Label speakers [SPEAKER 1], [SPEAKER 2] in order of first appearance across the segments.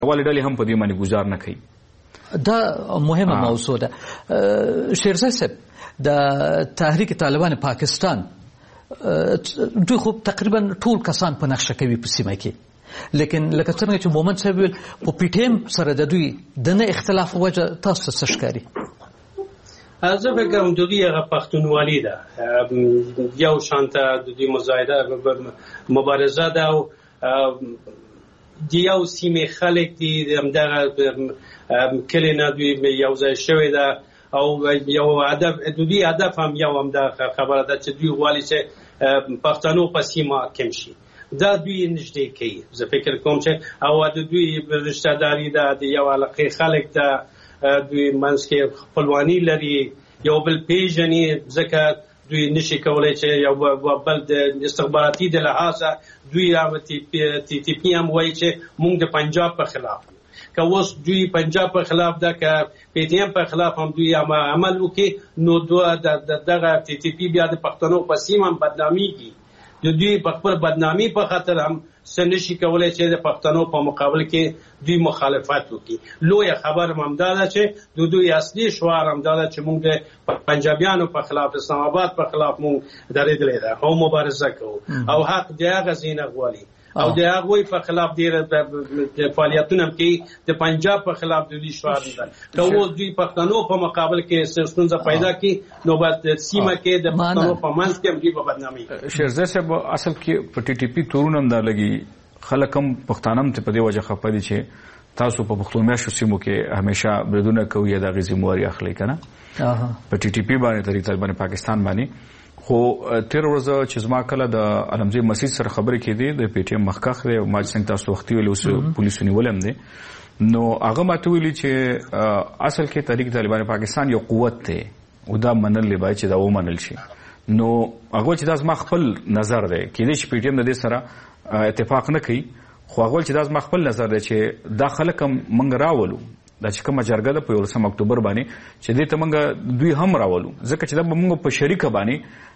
[SPEAKER 1] ولې ډلې هم په دې باندې گزار نه کوي.
[SPEAKER 2] دا مهمه موضوع ده. شیرزای صاحب د تحریک طالبان پاکستان دوی خو تقریبا ټول کسان په نقشه کوي په سیمه کې، لیکن لکه څنګه چې مومن صاحب ویل په پی ټی ایم سره د دوی د نه اختلاف وجه تاسو څه ښکاري؟
[SPEAKER 3] زه فکر کوم د دوی هغه پښتونولي ده، یو شانته د دوی مبارزه ده او د یو سیمې خلک دي همدغه کلي نه دوی یو ځای شوی ده او یو هدف د دوی هدف هم یو همدغه خبره ده چې دوی غواړي چې پښتنو په سیمه کم شي. دا دوی نږدې کوي. زه فکر کوم چې او د دوی رشته داري ده، د یو علاقې خلک ده، دوی منځ کې خپلواني لري، یو بل پیژني، ځکه دوی نشي کولای چې یو بل د استخباراتي د لحاظه دوی تی پی هم وایي چې موږ د پنجاب په خلاف که اوس دوی پنجاب په خلاف ده که پی ټی ایم په خلاف هم دوی عمل وکړي نو دغه تی پی بیا د پښتنو په سیمه هم بدنامیږي. د دوی په خپل بدنامي په خاطر هم څه نشي کولای چې د پښتنو په مقابل کې دوی مخالفت وکړي. لویه خبر هم دا ده چې د دوی اصلي شعار هم دا ده چې موږ د پنجابیانو په خلاف، اسلام آباد په خلاف موږ درېدلی ده او مبارزه کوو او حق د هغه ځای نه غواړي او د هغوی په خلاف ډېر فعالیتونه هم کوي. د پنجاب په خلاف د دوی شعار ده که اوس دوی پښتنو په مقابل کې ستونزه پیدا کړي نو بس د سیمه کې د پښتنو په منځ کې هم دوی په بدنامي.
[SPEAKER 1] شیرزای صاحب اصل کې په ټي ټي پي تورونه هم دا لګي، خلک هم پښتانه هم په دې وجه خفه دي چې تاسو په پښتون میاشتو سیمو کې همیشه بریدونه کوي، د هغې ذمهواري اخلي که نه په ټي ټي پي باندې تحریک طالبان پاکستان باندې. خو تیر ورځ چې زما کله د علمزی مسجد سره خبرې کېدې د پی ټی ایم مخکښ دی ما څنګه تاسو وختي ویلي اوس پولیسو نیولی هم دی، نو هغه ماته ویلي چې اصل کې تحریک طالبان پاکستان یو قوت دی او دا منل باید چې دا ومنل شي. نو هغه چې دا زما خپل نظر دی، کېدای شي پی ټی ایم د دې سره اتفاق نه کوي، خو هغه چې دا زما خپل نظر دی چې دا خلک هم موږ راولو دا چې کومه جرګه ده په 11 اکتوبر باندې چې دې ته موږ دوی هم راولو، ځکه چې دا به موږ په شریکه باندې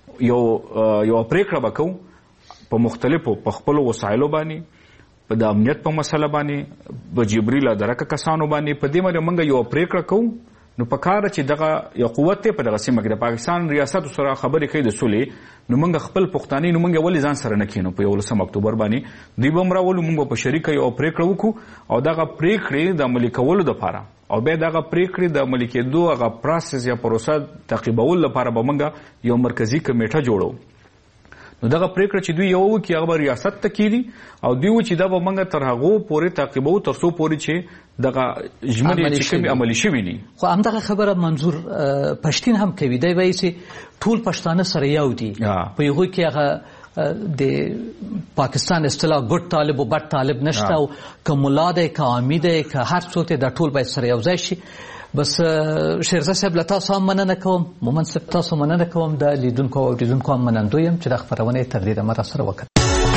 [SPEAKER 1] یو پریکړه وکړو په مختلفو په خپلو وسایلو باندې، په د امنیت په مسله باندې، په جبري له درکه کسانو باندې، په دې باندې موږ یو پریکړه کوو. نو په کار چې دغه یو قوت ته په دغه سیمه کې د پاکستان ریاست سره خبرې کوي د سولې، نو موږ خپل پښتاني نو موږ ولې ځان سره نه کینو په 11 اکتوبر باندې دوی به راولو، موږ په شریکه یو پریکړه وکړو او دغه پریکړې د عملي کولو لپاره او بیا دغه پریکړې د عملي کېدو هغه پروسس یا پروسه تعقیبول لپاره به موږ یو مرکزی کمیټه جوړو. نو دغه پریکړه چې دوی یو وکړي هغه به ریاست ته کېږي او دوی چې دا به موږ تر هغو پورې تعقیبو تر څو پورې چې دغه ژمنې چې کومې عملي شوي دي.
[SPEAKER 2] خو همدغه خبره منظور پښتین هم کوي، دی وایي چې ټول پښتانه سره یو دي، په هغوی کې هغه د پاکستان اصطلاح ګډ طالب او بد طالب نشته او که ملا دی که عامي دی که هر څوک دی دا ټول باید سره یو ځای شي. بس شیرزای صاحب له تاسو هم مننه کوم، مومن صاحب تاسو مننه کوم، د لیدونکو او اوریدونکو هم منندوی یم چې دا خپرونه تر دې دمه راسره وکړه.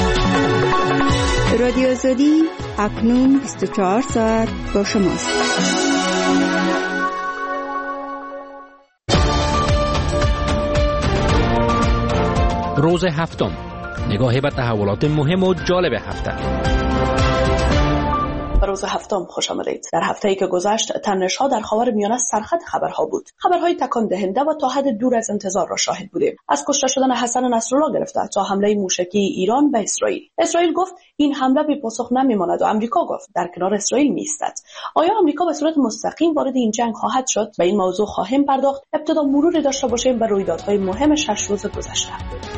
[SPEAKER 4] رادیو آزادی اکنون 24 ساعت با شماست.
[SPEAKER 5] روز هفتم، نگاهی به تحولات مهم و جالب هفته.
[SPEAKER 6] روز هفتم خوش آمدید. در هفته‌ای که گذشت تنش‌ها در خاورمیانه سرخط خبرها بود. خبرهای تکان دهنده و تا حد دور از انتظار را شاهد بودیم. از کشته شدن حسن نصرالله گرفته تا حمله موشکی ایران به اسرائیل. اسرائیل گفت این حمله بی پاسخ نمیماند و آمریکا گفت در کنار اسرائیل می‌ایستد. آیا آمریکا به صورت مستقیم وارد این جنگ خواهد شد؟ به این موضوع خواهیم پرداخت. ابتدا مروری داشته باشیم به رویدادهای مهم 6 روز گذشته.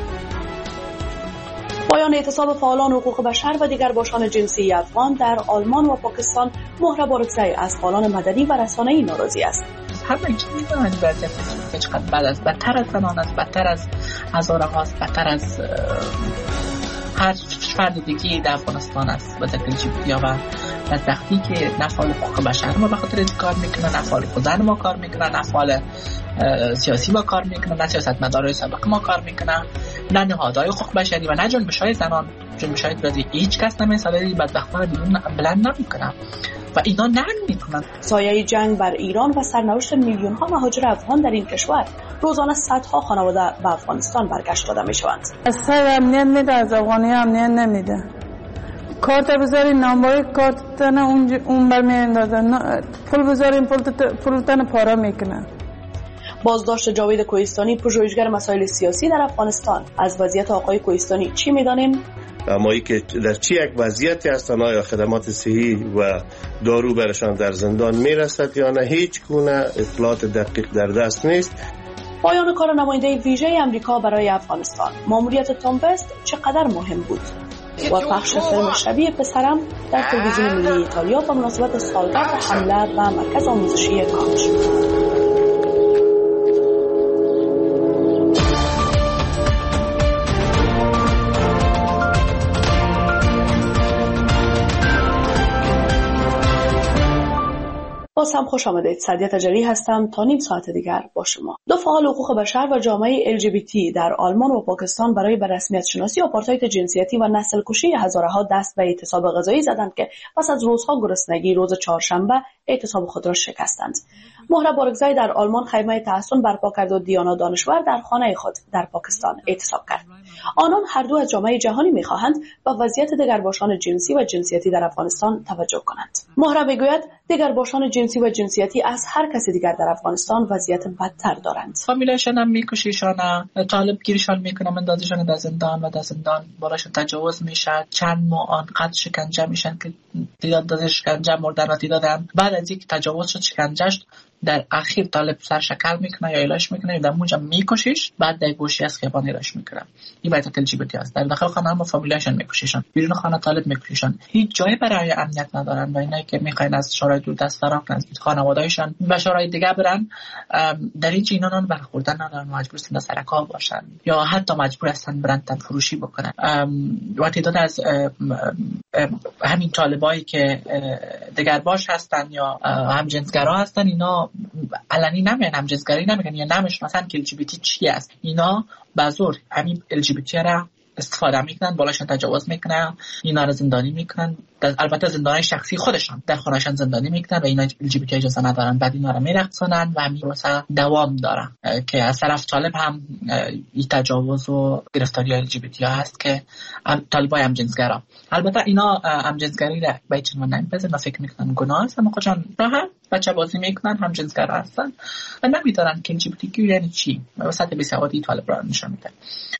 [SPEAKER 6] پایان اعتصاب فعالان حقوق بشر و دیگر باشان جنسی افغان در آلمان و پاکستان مهر بارکزای از فعالان مدنی و رسانه‌ای ناراضی است.
[SPEAKER 7] همه چیز می‌دونن وضعیت که چقدر بد است، بدتر از زنان است، بدتر از هزاره هاست، بدتر از هر فرد دیگه در افغانستان است. و تکلیفی و بدبختی که نه فعال حقوق بشر ما به خاطر این کار میکنن، نه فعال خودن ما کار میکنن، نه فعال سیاسی ما کار میکنن، نه سیاستمدارای سابق ما کار میکنن، نه نهادهای حقوق بشری و نه جنبش‌های زنان. جنبش‌های وضعی هیچ کس نمی‌سازه، بدبختان بیرون بلند نمیکنن و اینا نرم میکنن.
[SPEAKER 6] سایه جنگ بر ایران و سرنوشت میلیون‌ها مهاجر افغان در این کشور، روزانه صدها خانواده به افغانستان برگشت داده میشوند.
[SPEAKER 8] از سر امنیت میده، از افغانی امنیت نمیده. کارت بذارین نامبر کارت تن اون بر میاندازن، پول بذارین پول تن پارا میکنن.
[SPEAKER 6] بازداشت جاوید کوهستانی، پژوهشگر مسائل سیاسی در افغانستان. از وضعیت آقای کوهستانی چی میدانیم؟
[SPEAKER 9] امایی که در چی یک وضعیتی هستند، آیا خدمات صحی و دارو برشان در زندان میرسد یا نه، هیچ گونه اطلاعات دقیق در دست نیست.
[SPEAKER 6] پایان کار نماینده ویژه امریکا برای افغانستان. ماموریت تام وست چقدر مهم بود؟ و پخش فیلم شبیه پسرم در تلویزیون ملی ایتالیا به مناسبت سالگرد حمله به مرکز آموزشی کاج. باز هم خوش آمدید. سعدیه تجری هستم تا نیم ساعت دیگر با شما. دو فعال حقوق بشر و جامعه LGBT در آلمان و پاکستان برای به رسمیت شناسی آپارتاید جنسیتی و نسل کشی هزارها دست به اعتصاب غذایی زدند که پس از روزها گرسنگی روز چهارشنبه اعتصاب خود را شکستند. مهره بارگزای در آلمان خیمه تحصن برپا کرد و دیانا دانشور در خانه خود در پاکستان اعتصاب کرد. آنان هر دو از جامعه جهانی می‌خواهند به وضعیت دگرباشان جنسی و جنسیتی در افغانستان توجه کنند. مهره میگوید دگرباشان جنسی و جنسیتی از هر کس دیگر در افغانستان وضعیت بدتر دارند.
[SPEAKER 7] فامیلشان هم میکشیشان، طالبگیریشان میکنن، اندازشان در زندان و در زندان بالاشون تجاوز میشه. چند ماه آنقدر شکنجه میشن که تعداد شکنجه مردن را دیدن. بعد از اینکه تجاوز شد شکنجهش در اخیر طالب سر شکل میکنه یا ایلاش میکنه، در اونجا میکشیش، بعد در گوشی از خیابان ایلاش میکنه. این باید LGBT است. در داخل خانه هم فامیلشان میکشیشن، بیرون خانه طالب میکشیشن. هیچ جایی برای امنیت ندارن و اینایی که میخواین از شورای دور دست فرار کنن خانواده‌ایشان و شورای دیگه برن، در این جینان برخوردن ندارن، مجبور هستن سر کار باشن یا حتی مجبور هستن برن تن فروشی بکنن. و تعداد از همین طالبایی که دگرباش هستن یا همجنسگرا هستن، اینا علنی نمیگن همجنسگرایی، نمیگن یا نمیشناسن که LGBT چی است. اینا به زور همین LGBT را استفاده میکنن، بالاشون تجاوز میکنن، اینا رو زندانی میکنن. البته زندانی شخصی خودشان در خونهشان زندانی میکنن و اینا LGBT اجازه ندارن. بعد اینا رو میرقصونن و همین مثلا دوام داره که از طرف طالب هم این تجاوز و گرفتاری LGBT هست که طالبای همجنسگرا. البته اینا همجنسگری را به هیچ عنوان نمیپذیرن، فکر میکنن گناه است، اما خودشان راحت بچه بازی میکنن، همجنسگرا هستن و نمیدونن که LGBT یعنی چی. وسط بیسوادی طالب را نشون میده.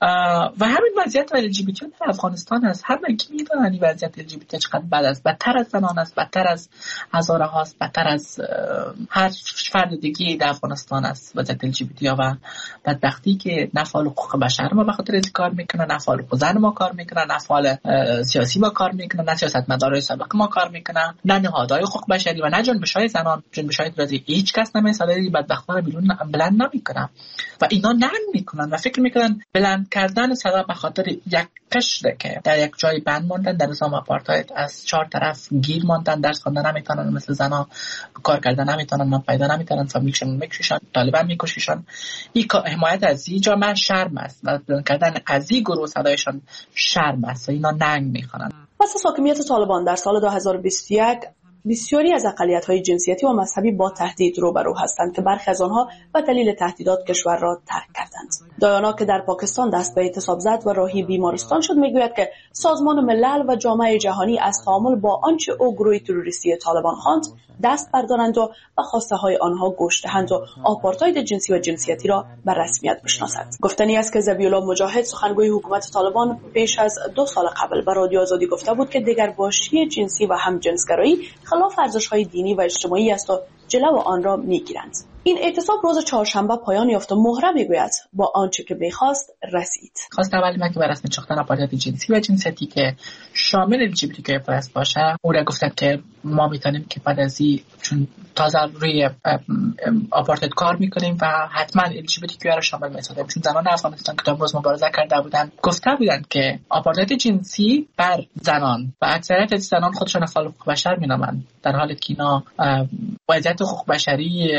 [SPEAKER 7] و همین وضعیت LGBT در افغانستان است. همه کی میدونن این وضعیت LGBT چقدر بد است، بدتر از زنان است، بدتر از هزاره هاست، بدتر از هر فرد دیگه در افغانستان است وضعیت LGBT و بدبختی که نه فعال حقوق بشر ما به خاطر از کار میکنن، نه فعال حقوق زن ما کار میکنن، نه فعال سیاسی ما کار میکنن، نه سیاستمدارای سابق ما کار میکنن، نه نهادهای حقوق بشری و نه جنبش‌های زنان، جنبش‌های اعتراضی. هیچ کس نمی‌سازه بدبختان رو بلند نمیکنن و اینا ننگ میکنن و فکر میکنن بلند کردن صدا به خاطر یک قشره که در یک جای بند ماندن، در نظام آپارتاید از چهار طرف گیر ماندن، درس خواندن نمیتونن، مثل زنا کار کردن نمیتونن، من پیدا نمیتونن، فامیلشون میکشن، طالبان میکشن. این حمایت از این جامعه شرم است و بلند کردن از این گروه صدایشان شرم است و اینا ننگ میکنن.
[SPEAKER 6] پس از حاکمیت طالبان در سال 2021 بسیاری از اقلیت‌های جنسیتی و مذهبی با تهدید روبرو هستند که برخی از آنها به دلیل تهدیدات کشور را ترک کردند. دایانا که در پاکستان دست به اعتصاب زد و راهی بیمارستان شد میگوید که سازمان ملل و جامعه جهانی از تعامل با آنچه او گروه تروریستی طالبان خواند دست بردارند و به خواسته های آنها گوش دهند و آپارتاید جنسی و جنسیتی را به رسمیت بشناسند. گفتنی است که ذبیح‌الله مجاهد سخنگوی حکومت طالبان پیش از 2 سال قبل به رادیو آزادی گفته بود که دگرباشی جنسی و همجنسگرایی خلاف ارزش‌های دینی و اجتماعی است و جلو آن را می‌گیرند. این اعتصاب روز چهارشنبه پایان یافت و مهره میگوید با آنچه که بخواست رسید.
[SPEAKER 7] خواست اولی من که بر اساس ساختن آپارتاید جنسی و جنسیتی که شامل LGBT+ باشه، او را گفتم که ما میتونیم که بعد از این چون تازه روی آپارتاید کار میکنیم و حتما LGBT را شامل میسازیم، چون زنان افغانستان که تا امروز مبارزه کرده بودن گفته بودند که آپارتاید جنسی بر زنان و اکثریت از زنان خودشون فعال حقوق بشر مینامند، در حالی که اینا وضعیت حقوق بشری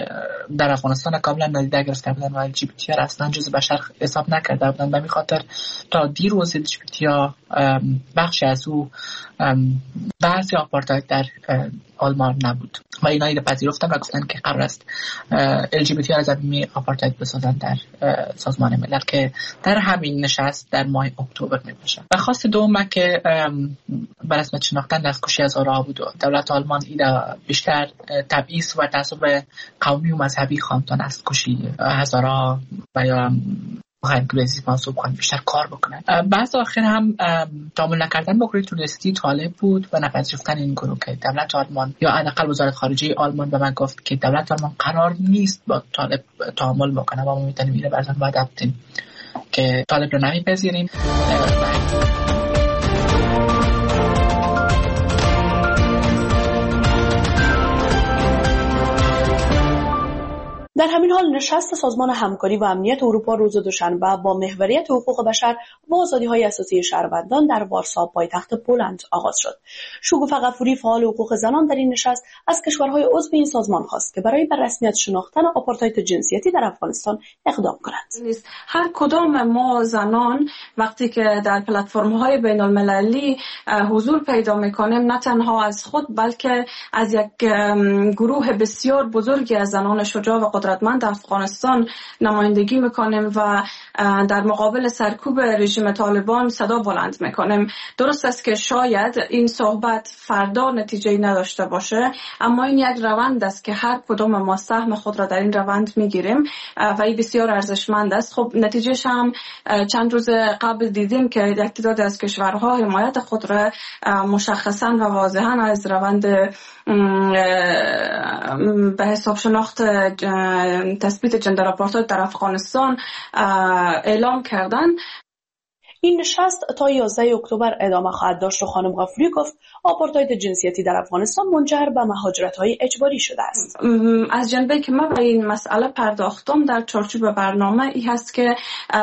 [SPEAKER 7] در افغانستان کاملا نادیده گرفته بودن و LGBT ها اصلا جزء بشر حساب نکرده بودن. به همین خاطر تا دیروز LGBT ها بخشی از او بعضی آپارتاید در آلمان نبود و اینا اینو پذیرفتن و گفتن که قرار است LGBT ها از زمینه آپارتاید بسازن در سازمان ملل که در همین نشست در ماه اکتبر میباشه. و خواست دوم که بر رسمیت شناختن دستکشی هزارها بود و دولت آلمان اینا بیشتر تبعیض و تعصب قومی و مذهبی خواندن است، کشی هزارها و یا انگلیسی منصوب کنن، بیشتر کار بکنن. بعض آخر هم تعامل نکردن با گروه توریستی طالب بود و نپذیرفتن این گروه که دولت آلمان یا حداقل وزارت خارجه آلمان به من گفت که دولت آلمان قرار نیست با طالب تعامل بکنه و ما میتونیم اینو براتون وعده بدیم که طالب رو نمیپذیریم.
[SPEAKER 6] در همین حال نشست سازمان همکاری و امنیت اروپا روز دوشنبه با محوریت حقوق بشر و آزادی‌های اساسی شهروندان در وارسا پایتخت پولند آغاز شد. شگوفه غفوری فعال حقوق زنان در این نشست از کشورهای عضو این سازمان خواست که برای بر رسمیت شناختن آپارتاید جنسیتی در افغانستان اقدام کنند.
[SPEAKER 10] هر کدام ما زنان وقتی که در پلتفرم‌های بین‌المللی حضور پیدا می‌کنیم، نه تنها از خود بلکه از یک گروه بسیار بزرگی از زنان شجاع و قدرتمند افغانستان نمایندگی میکنیم و در مقابل سرکوب رژیم طالبان صدا بلند میکنیم. درست است که شاید این صحبت فردا نتیجه نداشته باشه، اما این یک روند است که هر کدام ما سهم خود را در این روند میگیریم و این بسیار ارزشمند است. خب نتیجهش هم چند روز قبل دیدیم که یک تعداد از کشورها حمایت خود را مشخصا و واضحا از روند به حساب شناخت تثبیت جندر آپارتاید در افغانستان اعلام کردن.
[SPEAKER 6] این نشست تا 11 اکتبر ادامه خواهد داشت و خانم غفوری گفت آپارتاید جنسیتی در افغانستان منجر به مهاجرت‌های اجباری شده است.
[SPEAKER 10] از جنبه که من به این مسئله پرداختم در چارچوب برنامه ای هست که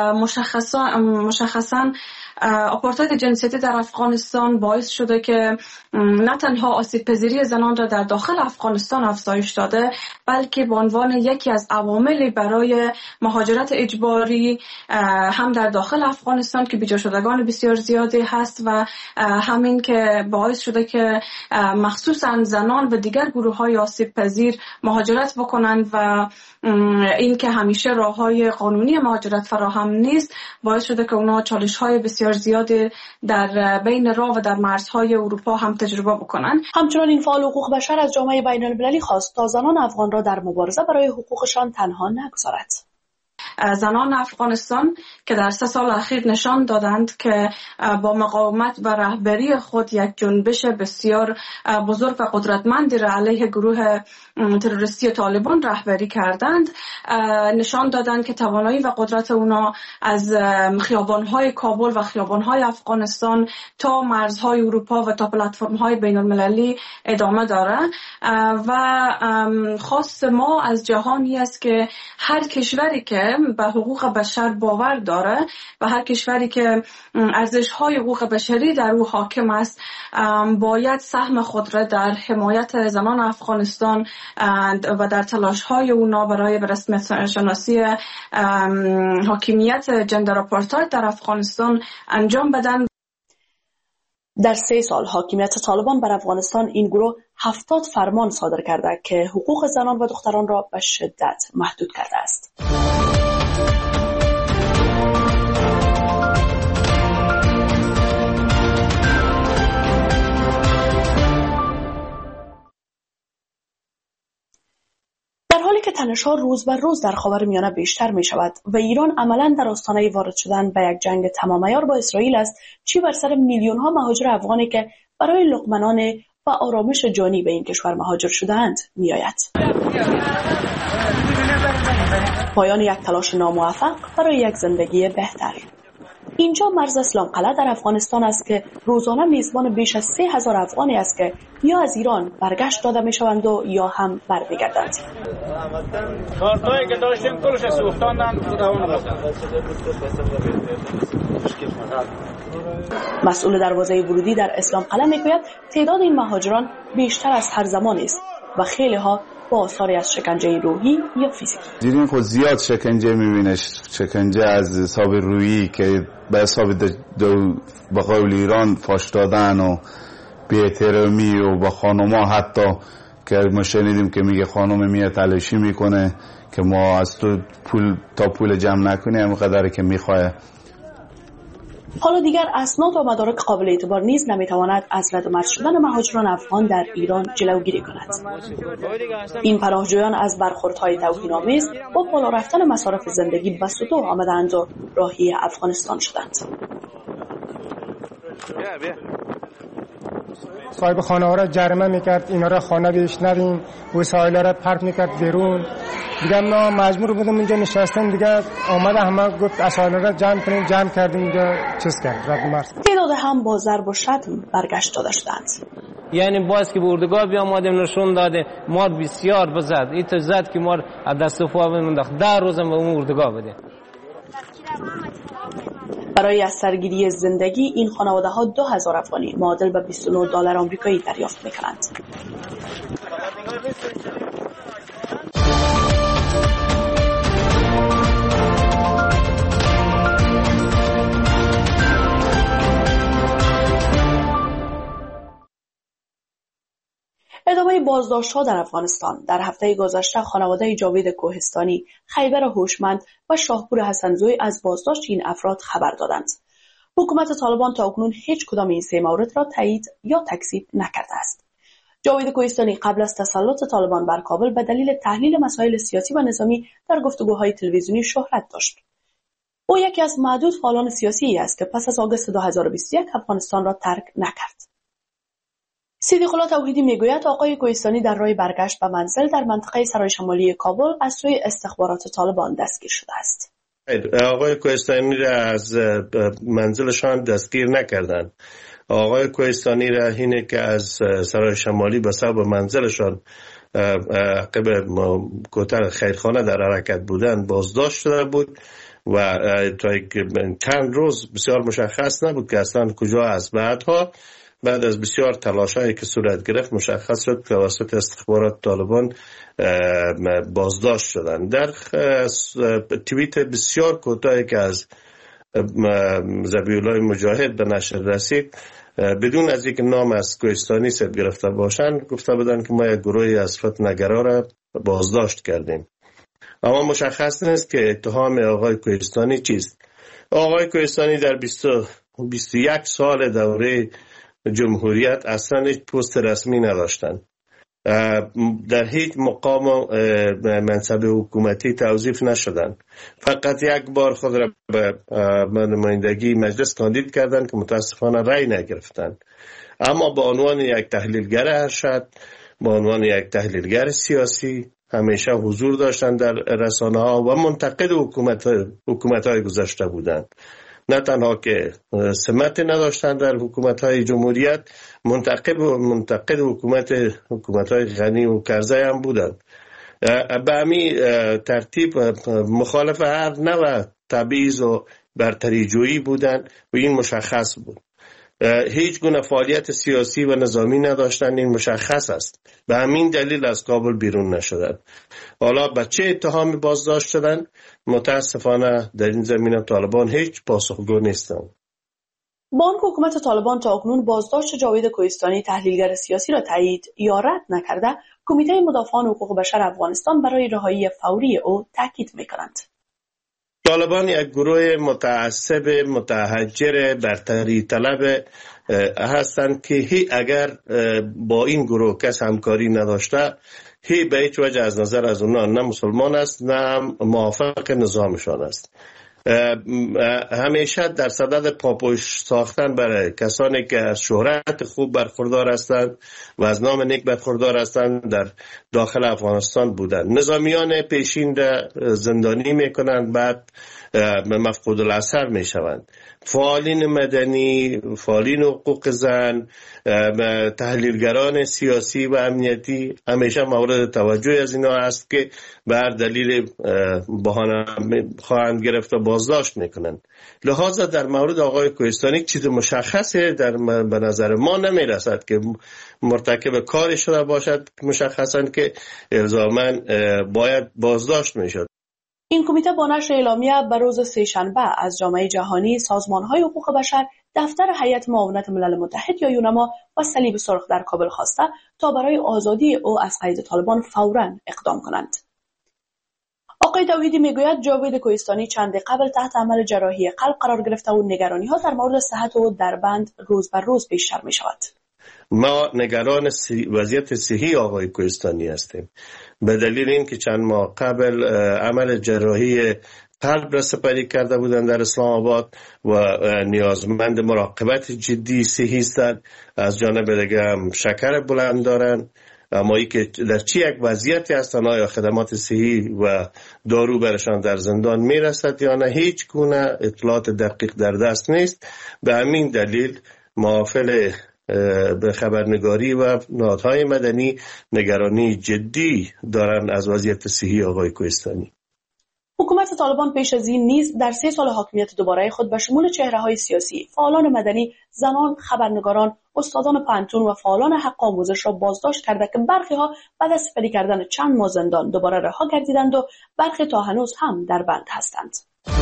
[SPEAKER 10] مشخصاً آپارتاید جنسیتی در افغانستان باعث شده که نه تنها آسیب پذیری زنان را در داخل افغانستان افزایش داده، بلکه به عنوان یکی از عواملی برای مهاجرت اجباری هم در داخل افغانستان که بیجا شدگان بسیار زیادی هست و همین که باعث شده که مخصوصا زنان و دیگر گروه‌های آسیب پذیر مهاجرت بکنند و این که همیشه راه‌های قانونی مهاجرت فراهم نیست باعث شده که اونا چالش‌های بسیار زیادی در بین راه و در مرزهای اروپا هم تجربه بکنن.
[SPEAKER 6] همچنان این فعال حقوق بشر از جامعه بین‌المللی خواست تا زنان افغان را در مبارزه برای حقوقشان تنها نگذارد.
[SPEAKER 10] زنان افغانستان که در 3 سال اخیر نشان دادند که با مقاومت و رهبری خود یک جنبش بسیار بزرگ و قدرتمندی را علیه گروه تروریستی طالبان رهبری کردند، نشان دادند که توانایی و قدرت اونا از خیابان‌های کابل و خیابان‌های افغانستان تا مرزهای اروپا و تا پلتفرم‌های بین‌المللی ادامه داره و خواست ما از جهانی است که هر کشوری که به حقوق بشر باور داره و هر کشوری که ارزش‌های حقوق بشری در او حاکم است باید سهم خود را در حمایت زنان افغانستان و در تلاش‌های اونا برای به رسمیت شناسی حاکمیت جندر آپارتاید در افغانستان انجام بدن.
[SPEAKER 6] در 3 سال حاکمیت طالبان بر افغانستان این گروه 70 فرمان صادر کرده که حقوق زنان و دختران را به شدت محدود کرده است. در حالی که تنش‌ها روز به روز در خاورمیانه بیشتر می شود و ایران عملاً در آستانه وارد شدن به یک جنگ تمام عیار با اسرائیل است، چی بر سر میلیون‌ها مهاجر افغانی که برای لقمه‌نان و آرامش جانی به این کشور مهاجر شده‌اند می‌آید. پایان یک تلاش ناموفق برای یک زندگی بهتر. اینجا مرز اسلام قلعه در افغانستان است که روزانه میزبان بیش از 3000 افغانی است که یا از ایران برگشت داده میشوند و یا هم برمیگردند.
[SPEAKER 11] کارتایی که داشتیم کلش سوختاندن
[SPEAKER 6] مسئول دروازه ورودی در اسلام قلعه میگوید تعداد این مهاجران بیشتر از هر زمانی است و خیلی ها با آثاری از شکنجه روحی یا فیزیکی.
[SPEAKER 12] دیدین خود زیاد شکنجه میبینش، شکنجه از حساب روحی که به حساب به قول ایران فاش دادن و بی‌احترامی و با خانوما، حتی که ما شنیدیم که میگه خانم میاد تلاشی میکنه که ما از تو پول جمع نکنیم همینقدر که میخواه.
[SPEAKER 6] حالا دیگر اسناد و مدارک قابل اعتبار نیز نمیتواند از رد و مرز شدن مهاجران افغان در ایران جلوگیری کند. این پناهجویان از برخوردهای توهین‌آمیز با بالا رفتن مصارف زندگی به سطوح آمدند و راهی افغانستان شدند.
[SPEAKER 13] صاحب خانه ها را جریمه میکرد، اینا را خانه بیش ندیم، وسایل را پرت میکرد بیرون. دیگه ما مجبور بودیم اینجا نشستن، دیگه آمده همه گفت وسایل را جمع کنیم، جمع کردیم اینجا چیز کرد رد مرز.
[SPEAKER 6] تعداد هم با ضرب و شتم برگشت داده شدند.
[SPEAKER 14] یعنی باز که به اردوگاه بیامدیم نشون داده ما بسیار بزد، این تو زد که ما از دست و پا بموندیم 10 روزم به اون اردوگاه بده.
[SPEAKER 6] برای از سرگیری زندگی این خانواده ها 2000 افغانی معادل به $29 آمریکایی دریافت میکنند. ادامه بازداشت‌ها در افغانستان. در هفته گذشته خانواده جاوید کوهستانی، خیبر هوشمند و شاهپور حسنزوی از بازداشت این افراد خبر دادند. حکومت طالبان تاکنون هیچ کدام این 3 مورد را تایید یا تکذیب نکرده است. جاوید کوهستانی قبل از تسلط طالبان بر کابل به دلیل تحلیل مسائل سیاسی و نظامی در گفتگوهای تلویزیونی شهرت داشت. او یکی از معدود فعالان سیاسی است که پس از آگوست 2021 افغانستان را ترک نکرد. صدیق الله توحیدی میگوید آقای کوهستانی در راه برگشت به منزل در منطقه سرای شمالی کابل از سوی استخبارات طالبان دستگیر شده است.
[SPEAKER 9] آقای کوهستانی را از منزلشان دستگیر نکردند. آقای کوهستانی را اینه که از سرای شمالی به سبب منزلشان عقب کوتل خیرخانه در حرکت بودند بازداشت شده بود و تا چند روز بسیار مشخص نبود که اصلا کجا است. بعد از بسیار تلاش‌هایی که صورت گرفت مشخص شد که توسط استخبارات طالبان بازداشت شدند. در توییت بسیار کوتاهی که از ذبیح‌الله مجاهد به نشر رسید بدون از اینکه نام از کوهستانی ثبت گرفته باشند گفته بودند که ما یک گروهی از فتنه‌گرا را بازداشت کردیم. اما مشخص نیست که اتهام آقای کوهستانی چیست. آقای کوهستانی در 21 سال دوره جمهوریت اصلا هیچ پست رسمی نداشتند. در هیچ مقام و منصب حکومتی توظیف نشدند. فقط یک بار خود را به نمایندگی مجلس کاندید کردند که متاسفانه رأی نگرفتند. اما به عنوان یک تحلیلگر ارشد، به عنوان یک تحلیلگر سیاسی همیشه حضور داشتند در رسانه ها و منتقد حکومت های گذشته بودند. نه تنها که سمت نداشتن در حکومت‌های جمهوریت، منتقد حکومت‌های غنی و کرزی هم بودند. به همین ترتیب مخالف هر نوع تبعیض و برتری جویی بودند و این مشخص بود. هیچ گونه فعالیت سیاسی و نظامی نداشتند، این مشخص است. به همین دلیل از کابل بیرون نشدند. حالا به چه اتهامی بازداشت شدند؟ متاسفانه در این زمینه طالبان هیچ پاسخگو نیستند.
[SPEAKER 6] بانک حکومت طالبان تا اکنون بازداشت جاوید کوهستانی تحلیلگر سیاسی را تایید یا رد نکرده، کمیته مدافعان حقوق بشر افغانستان برای رهایی فوری او تاکید می‌کنند.
[SPEAKER 9] طالبان یک گروه متعصب متحجر برتری طلب هستند که اگر با این گروه کس همکاری نداشته به هیچ وجه از نظر از اونا نه مسلمان است نه موافق نظامشان است. همیشه در صدد پاپوش ساختن برای کسانی که از شهرت خوب برخوردار هستند و از نام نیک برخوردار هستند در داخل افغانستان بودند. نظامیان پیشین را زندانی میکنند، بعد مفقود الاثر میشوند فعالین مدنی، فعالین حقوق زن، تحلیلگران سیاسی و امنیتی همیشه مورد توجه از اینا است که به هر دلیل بهانه خواهند گرفت و بازداشت میکنند. لذا در مورد آقای کوهستانی چیز مشخصه به نظر ما نمیرسد که مرتکب کاری شده باشد مشخصا که الزاما باید بازداشت میشد.
[SPEAKER 6] این کمیته با نشر اعلامیه به روز سه‌شنبه از جامعه جهانی، سازمان‌های حقوق بشر، دفتر هیئت معاونت ملل متحد یا یونما و صلیب سرخ در کابل خواسته تا برای آزادی او از قید طالبان فوراً اقدام کنند. آقای توحیدی میگوید جاوید کوهستانی چند قبل تحت عمل جراحی قلب قرار گرفته و نگرانی‌ها در مورد صحت او در بند روز بر روز بیشتر می‌شود.
[SPEAKER 9] ما نگران وضعیت صحی آقای کوهستانی هستیم به دلیل اینکه چند ماه قبل عمل جراحی قلب را سپری کرده بودند در اسلام آباد و نیازمند مراقبت جدی صحی هستند. از جانب دیگه هم شکر بلند دارند، اما ای که در چی یک وضعیتی هستند، آیا خدمات صحی و دارو برشان در زندان میرسد یا نه، هیچ گونه اطلاعات دقیق در دست نیست. به همین دلیل محافل به خبرنگاری و نهادهای مدنی نگرانی جدی دارند از وضعیت صحی آقای کوهستانی.
[SPEAKER 6] حکومت طالبان پیش از این نیز در 3 سال حاکمیت دوباره خود به شمول چهره‌های سیاسی، فعالان مدنی، زنان، خبرنگاران، استادان پانتون و فعالان حق آموزش را بازداشت کرده که برخی‌ها بعد از سپری کردن چند ماه زندان دوباره رها گردیدند و برخی تا هنوز هم در بند هستند.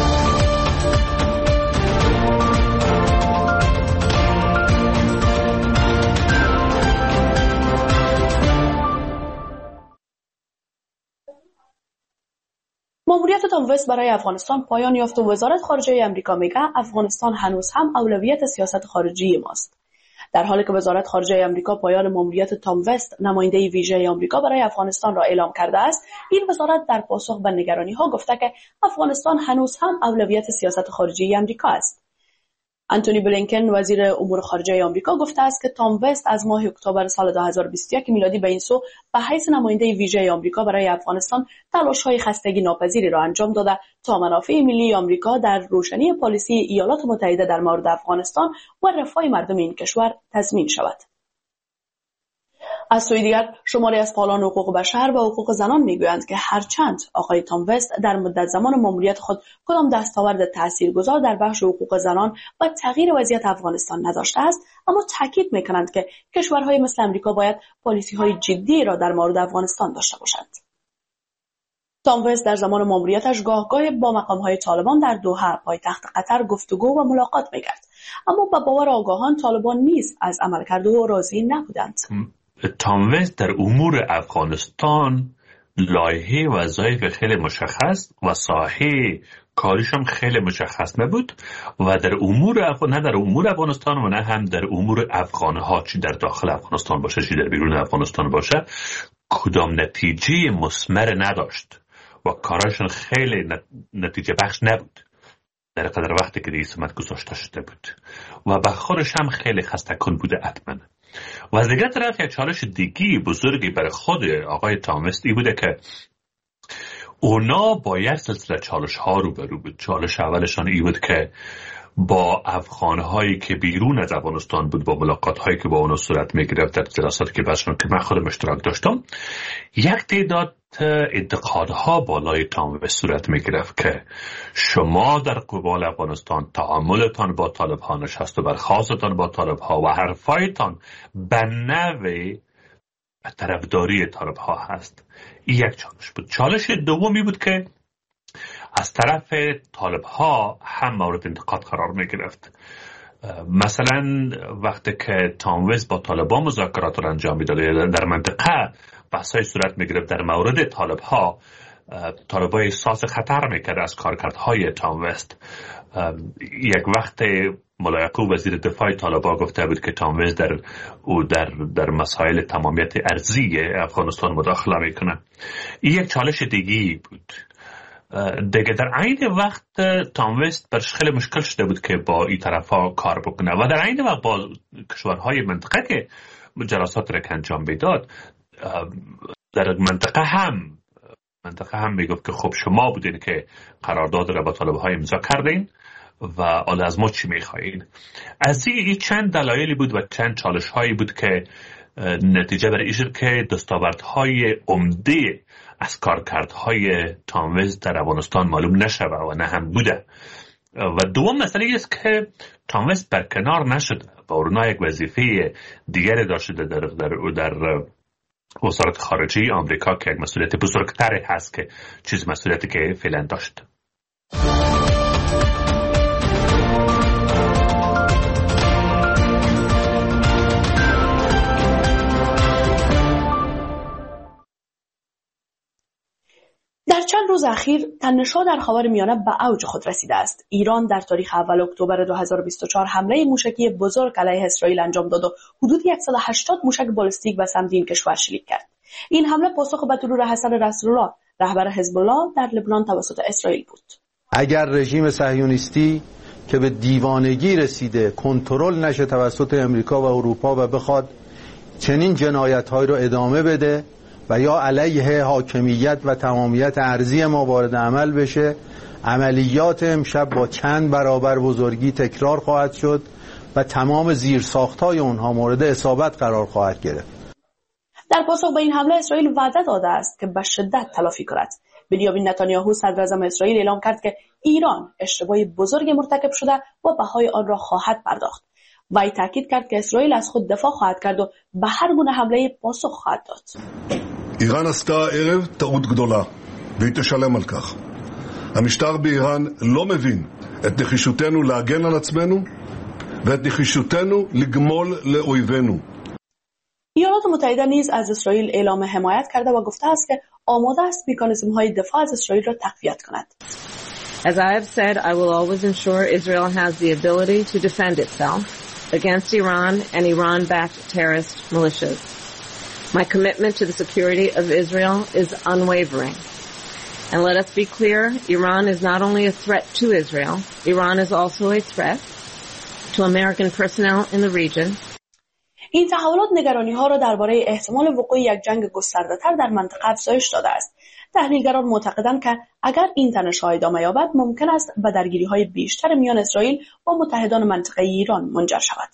[SPEAKER 6] ماموریت تام وست برای افغانستان پایان یافت و وزارت خارجه آمریکا میگه افغانستان هنوز هم اولویت سیاست خارجی ماست. در حالی که وزارت خارجه آمریکا پایان ماموریت تام وست، نماینده ویژه آمریکا برای افغانستان را اعلام کرده است، این وزارت در پاسخ به نگرانی‌ها گفته که افغانستان هنوز هم اولویت سیاست خارجی آمریکا است. آنتونی بلینکن وزیر امور خارجه آمریکا گفته است که تام وست از ماه اکتبر سال 2021 میلادی به این سو به حیث نماینده ویژه آمریکا برای افغانستان تلاش‌های خستگی ناپذیری را انجام داده تا منافع ملی آمریکا در روشنی پالیسی ایالات متحده در مورد افغانستان و رفاه مردم این کشور تضمین شود. از سوی دیگر شماری از فعالان حقوق بشر و حقوق زنان میگویند که هرچند آقای تام وست در مدت زمان ماموریت خود کدام دستاورد تاثیرگذار در بخش حقوق زنان و تغییر وضعیت افغانستان نداشته است، اما تاکید میکنند که کشورهای مثل آمریکا باید پالیسی‌های جدی را در مورد افغانستان داشته باشند. تام وست در زمان ماموریتش گاهگاه با مقام‌های طالبان در دوحه پایتخت قطر گفتگو و ملاقات میکرد، اما به باور آگاهان طالبان نیز از عملکرد او راضی نبودند.
[SPEAKER 15] تام وست در امور افغانستان لایحه وظایف خیلی مشخص و ساحه کاریش هم خیلی مشخص نبود و در امور نه در امور افغانستان و نه هم در امور افغانها، چی در داخل افغانستان باشه چی در بیرون افغانستان باشه، کدام نتیجه مثمر نداشت و کاراشون خیلی نتیجه بخش نبود در قدر وقتی که رئیس گذاشته شده بود و به خودش هم خیلی خسته کن بوده حتما. و از دیگر طرف یک چالش دیگی بزرگی برای خود آقای تام وست بوده که اونا با یک سلسله چالش ها روبرو بود. چالش اولشان ای بود که با افغانهایی که بیرون از افغانستان بود، با ملاقات هایی که با اونا صورت می گرفت در جلساتی که باشون که من خودم اشتراک داشتم، یک تعداد انتقادها بالای تام وست صورت می گرفت که شما در قبال افغانستان تعاملتان با طالب ها نشست و برخاستتان با طالب ها و حرفایتان به نوع طرفداری طالب ها هست. این یک چالش بود. چالش دومی بود که از طرف طالب ها هم مورد انتقاد قرار می گرفت. مثلا وقتی که تام وست با طالبان مذاکرات را انجام میداد در منطقه بحثای صورت می گرفت در مورد طالب ها، طالبای احساس خطر میکرد از کارکردهای تام وست. یک وقت ملایقو وزیر دفاع طالبان گفته بود که تام وست در مسائل تمامیت ارضی افغانستان مداخله میکنه. این یک چالش دیگی بود. دیگه در عین وقت تام وست برش خیلی مشکل شده بود که با این طرفا کار بکنه و در عین وقت با کشورهای منطقه که جلسات را انجام میداد، در منطقه هم میگفت که خب شما بودین که قرارداد را با طالب‌ها امضا کردین و حالا از ما چی میخواین. از این چند دلایلی بود و چند چالش هایی بود که نتیجه بر این شد که دستاوردهای عمده از کارکردهای تام ویز در افغانستان معلوم نشود و نه هم بوده. و دوم مسئله است که تام ویز برکنار نشد و اونا یک وظیفه دیگری داشته در وزارت خارجه آمریکا که یک مسئولیت بزرگتری هست که چیز مسئولیتی که فعلا داشت.
[SPEAKER 6] در چند روز اخیر تنش‌ها در خاورمیانه به اوج خود رسیده است. ایران در تاریخ اول اکتبر 2024 حمله موشکی بزرگ علیه اسرائیل انجام داد و حدود 180 موشک بالستیک به سمت این کشور شلیک کرد. این حمله پاسخ به ترور حسن نصرالله رهبر حزب الله در لبنان توسط اسرائیل بود.
[SPEAKER 16] اگر رژیم صهیونیستی که به دیوانگی رسیده کنترل نشه توسط امریکا و اروپا و بخواد چنین جنایت‌هایی رو ادامه بده و یا علیه حاکمیت و تمامیت ارضی ما وارد عمل بشه، عملیات امشب با چند برابر بزرگی تکرار خواهد شد و تمام زیرساخت‌های اونها مورد اصابت قرار خواهد گرفت.
[SPEAKER 6] در پاسخ به این حمله اسرائیل وعده داده است که به شدت تلافی کند. بنیامین نتانیاهو صدراعظم اسرائیل اعلام کرد که ایران اشتباه بزرگ مرتکب شده و بهای آن را خواهد پرداخت. وی تاکید کرد که اسرائیل از خود دفاع خواهد کرد و به هر گونه حمله پاسخ خواهد داد.
[SPEAKER 17] איראן עשתה הערב טעות גדולה, והיא תשלם על כך. המשטר באיראן לא מבין את נחישותנו להגן על עצמנו ואת נחישותנו לגמול לאויבינו.
[SPEAKER 6] ایالات متحده نیز از اسرائیل اعلام حمایت کرده و گفته است که آماده است مکانیزم‌های دفاع از اسرائیل را تقویت کند.
[SPEAKER 18] As I have said, I will always ensure Israel has the ability to defend itself against Iran and Iran-backed terrorist militias. My commitment to the security of Israel is unwavering. And let us be clear, Iran is not only a threat to Israel, Iran is also a threat to American personnel in the region.
[SPEAKER 6] این تحولات نگرانی‌ها را درباره احتمال وقوع یک جنگ گسترده‌تر در منطقه افزایش داده است. تحلیلگران معتقدند که اگر این تنش‌ها ادامه یابد ممکن است به درگیری‌های بیشتر میان اسرائیل و متحدان منطقه ایران منجر شود.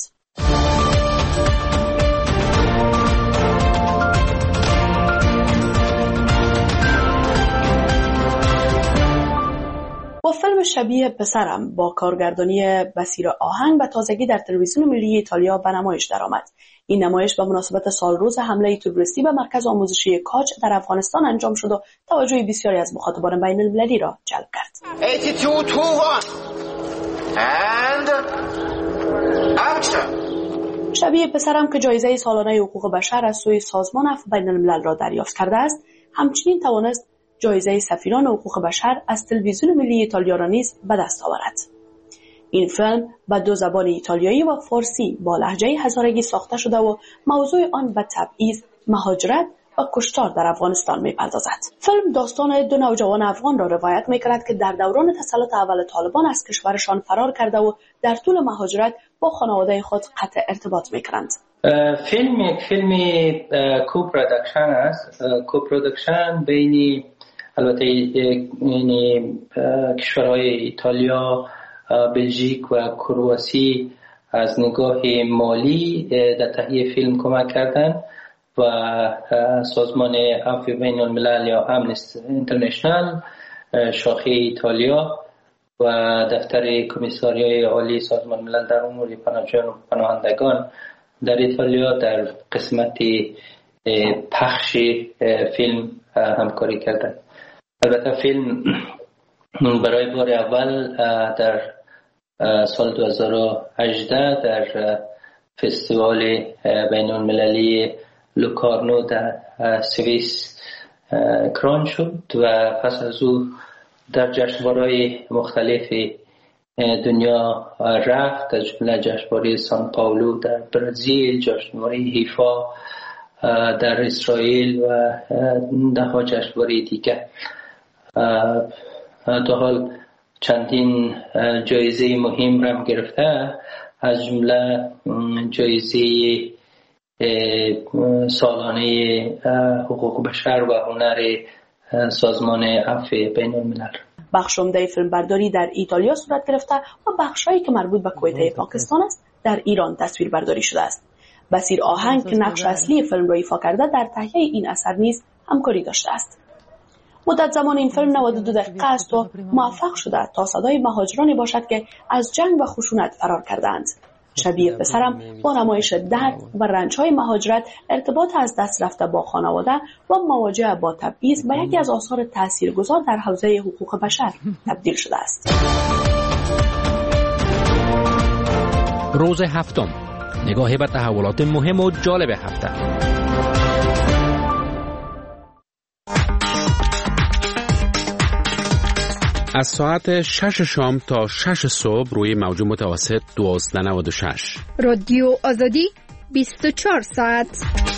[SPEAKER 6] با فیلم شبیه پسرم با کارگردانی بصیر آهنگ به تازگی در تلویزیون ملی ایتالیا به نمایش درآمد. این نمایش به مناسبت سالروز حمله تروریستی به مرکز آموزشی کاج در افغانستان انجام شد و توجه بسیاری از مخاطبان بین المللی را جلب کرد.
[SPEAKER 19] 82 and action.
[SPEAKER 6] شبیه پسرم که جایزه سالانه حقوق بشر از سوی سازمان عفو بین الملل را دریافت کرده است، همچنین توانست جایزه سفیران حقوق بشر از تلویزیون ملی ایتالیا را نیز به دست آورد. این فیلم به دو زبان ایتالیایی و فارسی با لهجه هزارگی ساخته شده و موضوع آن به تبعیض، مهاجرت و کشتار در افغانستان می‌پردازد. فیلم داستان دو نوجوان افغان را روایت می‌کند که در دوران تسلط اول طالبان از کشورشان فرار کرده و در طول مهاجرت با خانواده خود قطع ارتباط می‌کنند.
[SPEAKER 20] فیلم یک فیلم کوپروداکشن است. کوپروداکشن بین البته یعنی کشورهای ایتالیا، بلژیک و کرواسی از نگاه مالی در تهیه فیلم کمک کردند و سازمان عفو بین الملل یا امنستی اینترنشنال شاخه ایتالیا و دفتر کمیساریای عالی سازمان ملل در امور پناهندگان در ایتالیا در قسمت پخش فیلم همکاری کردند. البته فیلم برای بار اول در سال 2018 در فستیوال بین المللی لوکارنو در سوئیس کران شد و پس از او در جشنواره‌های مختلف دنیا رفت، از جمله جشنواره سان پائولو در برزیل، جشنواره حیفا در اسرائیل و ده‌ها جشنواره دیگر. تا حال چندین جایزه مهم را هم گرفته، از جمله جایزه سالانه حقوق بشر و هنر سازمان عفو بین الملل.
[SPEAKER 6] بخش عمده فیلمبرداری در ایتالیا صورت گرفته و بخش‌هایی که مربوط به کویته پاکستان است در ایران تصویر برداری شده است. بصیر آهنگ که نقش اصلی فیلم را ایفا کرده در تهیه این اثر نیز همکاری داشته است. مدت زمان این فیلم 92 دقیقه است و موفق شده تا صدای مهاجرانی باشد که از جنگ و خشونت فرار کردند. شبیه پسرم با نمایش درد و رنج‌های مهاجرت، ارتباط از دست رفته با خانواده و مواجهه با تبعیض به یکی از آثار تاثیرگذار در حوزه حقوق بشر تبدیل شده است.
[SPEAKER 5] روز هفتم، نگاهی به تحولات مهم و جالب هفته. از ساعت 6 شام تا 6 صبح روی موج متوسط 1296.
[SPEAKER 19] رادیو آزادی 24 ساعت.